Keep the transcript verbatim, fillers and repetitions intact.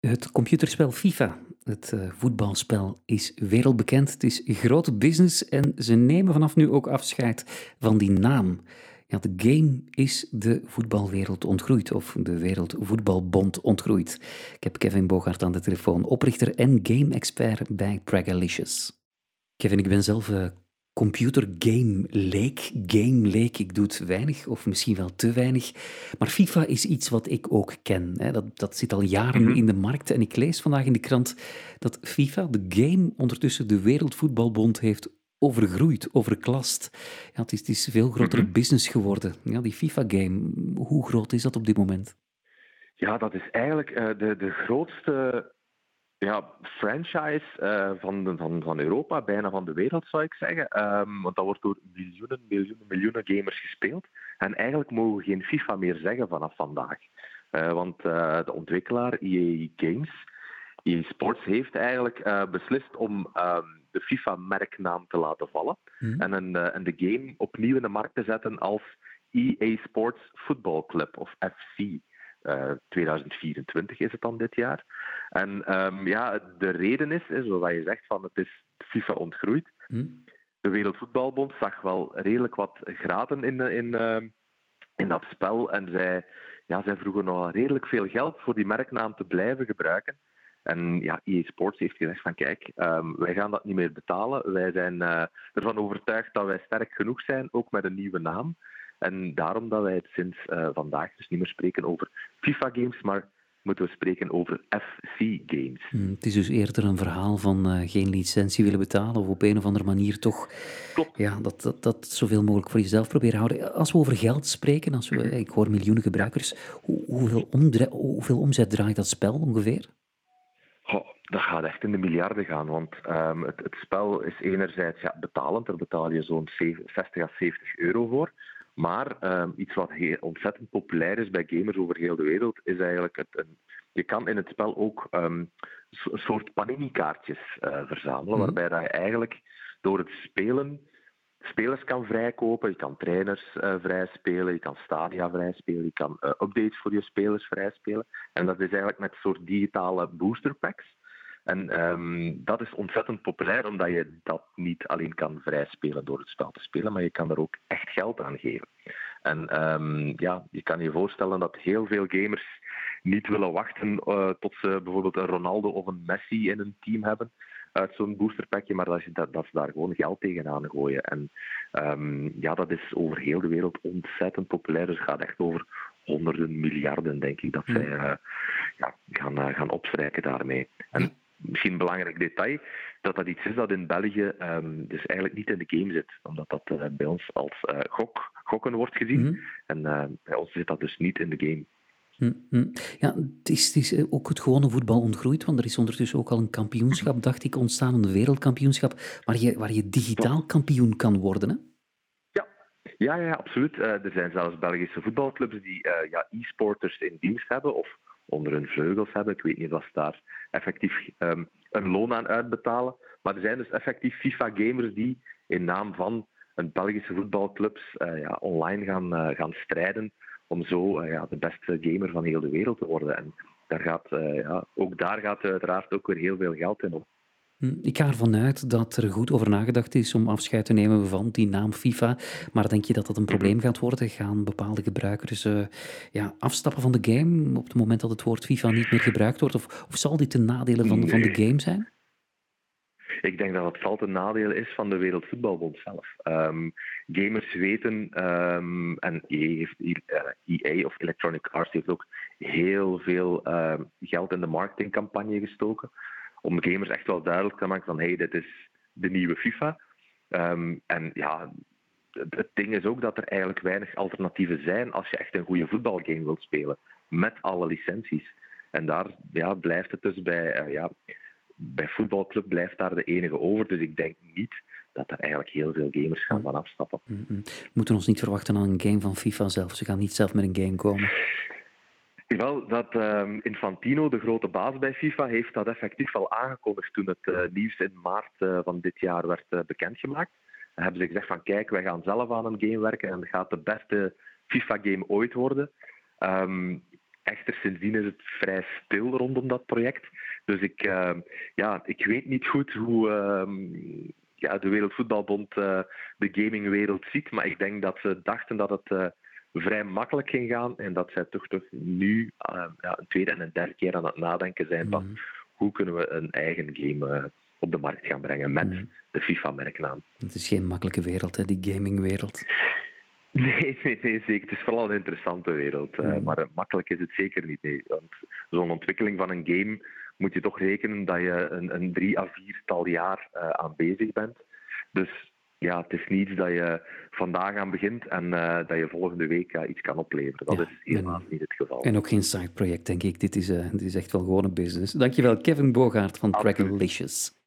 Het computerspel FIFA, het eh, voetbalspel, is wereldbekend. Het is grote business en ze nemen vanaf nu ook afscheid van die naam. Ja, de game is de voetbalwereld ontgroeid, of de Wereldvoetbalbond ontgroeid. Ik heb Kevin Bogaert aan de telefoon, oprichter en game-expert bij Pragalicious. Kevin, ik ben zelf eh, computer game leek, game leek. Ik doe het weinig, of misschien wel te weinig. Maar FIFA is iets wat ik ook ken. Hè. Dat, dat zit al jaren Mhm. in de markt. En ik lees vandaag in de krant dat FIFA, de game, ondertussen de Wereldvoetbalbond heeft overgroeid, overklast. Ja, het is, het is een veel grotere Mhm. business geworden. Ja, die FIFA-game, hoe groot is dat op dit moment? Ja, dat is eigenlijk eh, de, de grootste ja, franchise eh, van, de- van, van Europa, bijna van de wereld zou ik zeggen. Ehm, want dat wordt door miljoenen, miljoenen, miljoenen gamers gespeeld. En eigenlijk mogen we geen FIFA meer zeggen vanaf vandaag. Eh, want eh, de ontwikkelaar E A Games, E A Sports, heeft eigenlijk eh, beslist om ehm, de FIFA-merknaam te laten vallen. Hm? En, een, eh, en de game opnieuw in de markt te zetten als E A Sports Football Club, of F C. Eh, tweeduizend vierentwintig is het dan dit jaar. En ehm, ja, de reden is, is, zoals je zegt, van het is FIFA ontgroeid. Hm? De Wereldvoetbalbond zag wel redelijk wat graten in, in, ehm, in dat spel. En zij, ja, zij vroegen nog redelijk veel geld voor die merknaam te blijven gebruiken. En ja, E A Sports heeft gezegd van kijk, ehm, wij gaan dat niet meer betalen. Wij zijn eh, ervan overtuigd dat wij sterk genoeg zijn, ook met een nieuwe naam. En daarom dat wij het sinds eh, vandaag dus niet meer spreken over FIFA-games, maar moeten we spreken over F C-games. Hm, het is dus eerder een verhaal van eh, geen licentie willen betalen of op een of andere manier toch Klopt. ja, dat, dat, dat zoveel mogelijk voor jezelf proberen houden. Als we over geld spreken, als we, Mhm. ik hoor miljoenen Ja. gebruikers, hoe, hoeveel, omdra- hoeveel omzet draait dat spel ongeveer? Goh, dat gaat echt in de miljarden gaan, want ehm, het, het spel is enerzijds ja, betalend, daar betaal je zo'n zestig à zeventig euro voor. Maar ehm, iets wat heel, ontzettend populair is bij gamers over heel de wereld, is eigenlijk het, een, je kan in het spel ook ehm, so- een soort panini-kaartjes eh, verzamelen, Hm? waarbij dat je eigenlijk door het spelen spelers kan vrijkopen, je kan trainers uh, vrijspelen, je kan stadia vrijspelen, je kan uh, updates voor je spelers vrijspelen. En dat is eigenlijk met een soort digitale booster packs. En um, dat is ontzettend populair, omdat je dat niet alleen kan vrijspelen door het spel te spelen, maar je kan er ook echt geld aan geven. En um, ja, je kan je voorstellen dat heel veel gamers niet willen wachten uh, tot ze bijvoorbeeld een Ronaldo of een Messi in een team hebben uit zo'n boosterpackje, maar dat, dat, dat ze daar gewoon geld tegenaan gooien. En um, ja, dat is over heel de wereld ontzettend populair. Dus het gaat echt over honderden miljarden, denk ik, dat Hm. zij uh, ja, gaan, uh, gaan opstrijken daarmee. En Ja. misschien een belangrijk detail, dat dat iets is dat in België um, dus eigenlijk niet in de game zit. Omdat dat uh, bij ons als uh, gok, gokken wordt gezien. Hm? En uh, bij ons zit dat dus niet in de game. Hm, hm. Ja, het is, het is ook het gewone voetbal ontgroeid, want er is ondertussen ook al een kampioenschap, dacht ik, ontstaan, een wereldkampioenschap, waar je, waar je digitaal Klopt. kampioen kan worden, hè? Ja, ja, ja absoluut. Uh, er zijn zelfs Belgische voetbalclubs die uh, ja, e-sporters in dienst hebben of onder hun vleugels hebben. Ik weet niet of ze daar effectief um, een loon aan uitbetalen. Maar er zijn dus effectief FIFA-gamers die in naam van een Belgische voetbalclubs uh, ja, online gaan, uh, gaan strijden om zo uh, ja, de beste gamer van heel de wereld te worden. En daar gaat, uh, ja, ook daar gaat uiteraard ook weer heel veel geld in op. Ik ga ervan uit dat er goed over nagedacht is om afscheid te nemen van die naam FIFA. Maar denk je dat dat een probleem gaat worden? Gaan bepaalde gebruikers uh, ja, afstappen van de game op het moment dat het woord FIFA niet meer gebruikt wordt? Of, of zal dit ten nadele van, Nee. van de game zijn? Ik denk dat het altijd een nadeel is van de Wereldvoetbalbond zelf. Um, gamers weten, um, en E A, heeft, uh, E A of Electronic Arts heeft ook heel veel uh, geld in de marketingcampagne gestoken. Om gamers echt wel duidelijk te maken van hey, dit is de nieuwe FIFA. Um, en ja, het, het ding is ook dat er eigenlijk weinig alternatieven zijn als je echt een goede voetbalgame wilt spelen. Met alle licenties. En daar ja, blijft het dus bij... Uh, ja, bij voetbalclub blijft daar de enige over. Dus ik denk niet dat er eigenlijk heel veel gamers gaan van afstappen. Mm-mm. We moeten ons niet verwachten aan een game van FIFA zelf. Ze gaan niet zelf met een game komen. Wel, dat um, Infantino, de grote baas bij FIFA, heeft dat effectief al aangekondigd toen het uh, nieuws in maart uh, van dit jaar werd uh, bekendgemaakt. Dan hebben ze gezegd van kijk, wij gaan zelf aan een game werken en het gaat de beste FIFA-game ooit worden. Um, echter sindsdien is het vrij stil rondom dat project. Dus ik, uh, ja, ik weet niet goed hoe uh, ja, de Wereldvoetbalbond uh, de gamingwereld ziet, maar ik denk dat ze dachten dat het uh, vrij makkelijk ging gaan en dat zij toch, toch nu uh, ja, een tweede en een derde keer aan het nadenken zijn van mm. hoe kunnen we een eigen game uh, op de markt gaan brengen met mm. de FIFA-merknaam. Het is geen makkelijke wereld, hè, die gamingwereld. Nee, nee, nee, zeker. Het is vooral een interessante wereld. Mm. Uh, maar uh, makkelijk is het zeker niet. Nee. Want zo'n ontwikkeling van een game moet je toch rekenen dat je een, een drie à viertal jaar uh, aan bezig bent. Dus ja, het is niets dat je vandaag aan begint en uh, dat je volgende week uh, iets kan opleveren. Dat ja, is helemaal en, niet het geval. En ook geen side project, denk ik. Dit is, uh, dit is echt wel gewoon een business. Dankjewel, Kevin Bogaert van Crackalicious.